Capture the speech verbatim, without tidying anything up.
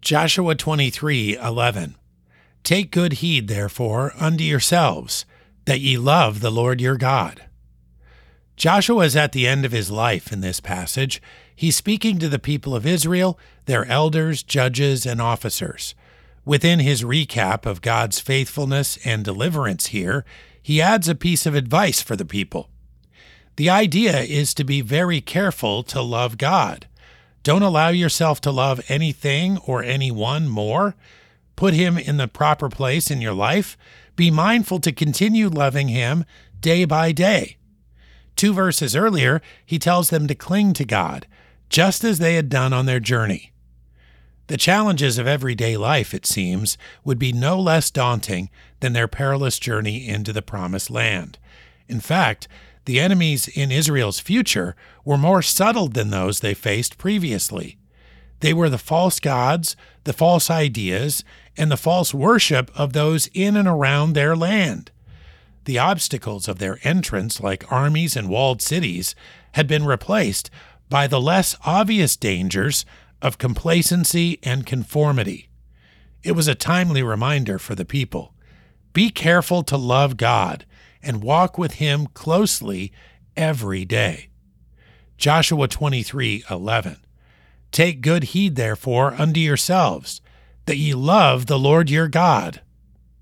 Joshua twenty-three eleven. Take good heed, therefore, unto yourselves, that ye love the Lord your God. Joshua is at the end of his life in this passage. He's speaking to the people of Israel, their elders, judges, and officers. Within his recap of God's faithfulness and deliverance here, he adds a piece of advice for the people. The idea is to be very careful to love God. Don't allow yourself to love anything or anyone more. Put him in the proper place in your life. Be mindful to continue loving him day by day. Two verses earlier, he tells them to cling to God, just as they had done on their journey. The challenges of everyday life, it seems, would be no less daunting than their perilous journey into the Promised Land. In fact, the enemies in Israel's future were more subtle than those they faced previously. They were the false gods, the false ideas, and the false worship of those in and around their land. The obstacles of their entrance, like armies and walled cities, had been replaced by the less obvious dangers of complacency and conformity. It was a timely reminder for the people. Be careful to love God and walk with him closely every day. Joshua twenty-three eleven. Take good heed, therefore, unto yourselves, that ye love the Lord your God.